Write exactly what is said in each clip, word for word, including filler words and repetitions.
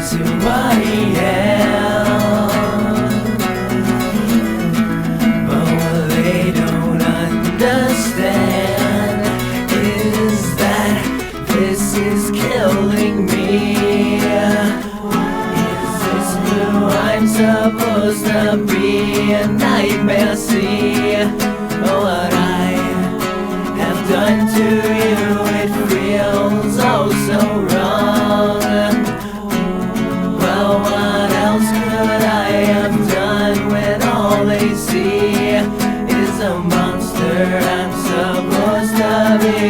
is who I am. But what they don't understand is that this is killing me. Is this who I'm supposed to be? A nightmare, see what I have done to you. It feels oh so wrong. Well, what else could I have done when all they see is a monster I'm supposed to be?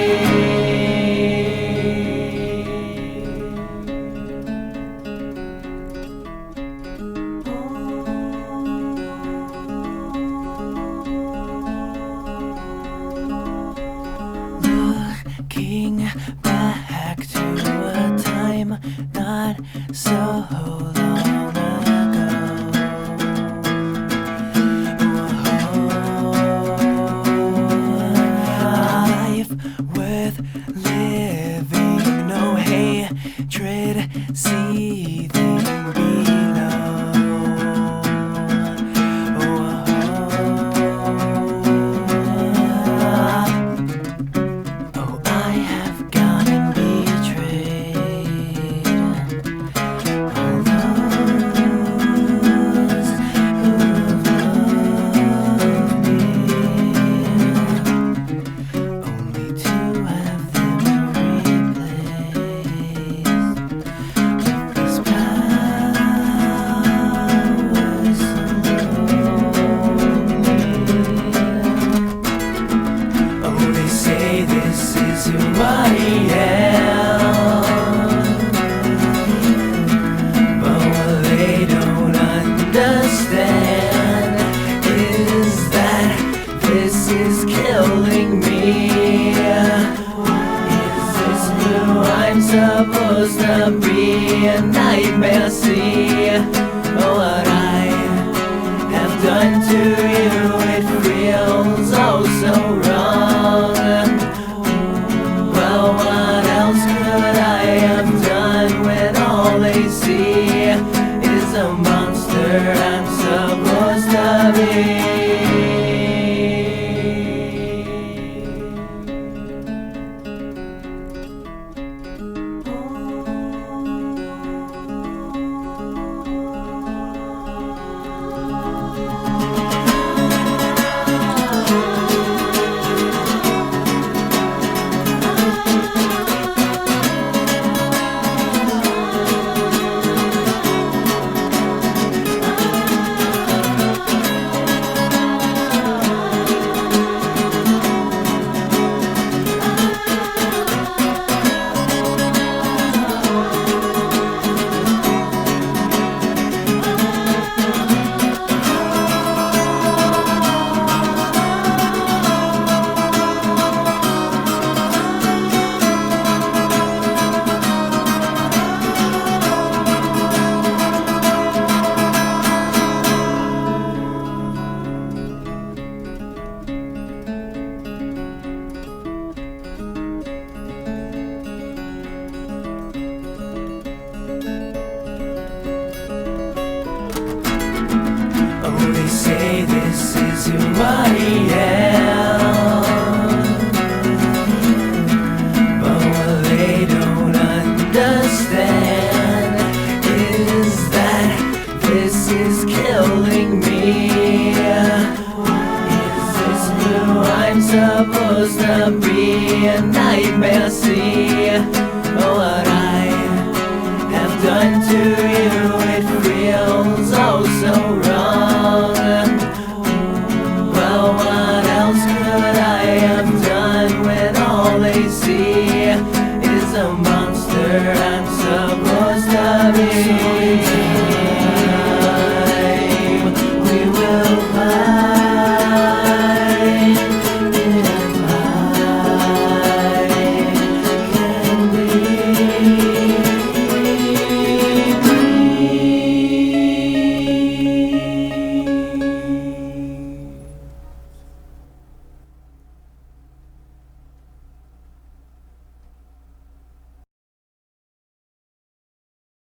Looking back to a time not so long ago. Life worth living, no hatred seething below. Oh, I have gotten betrayed. All those who loved me, only to have them replaced with this power so lonely. Oh, they say this is who I am. But what they don't understand is that this is killing me. Is this who I'm supposed to be? A nightmare, see what I have done to you. It feels oh so wrong. Well, what else could I have done when all they see is a monster I'm supposed to be? Oh, they say this is who I am. But what they don't understand is that this is killing me. Is this who I'm supposed to be? A nightmare, see what I have done to you. It feels oh so wrong. Well, what else could I have done when all they see is a monster I'm supposed to be?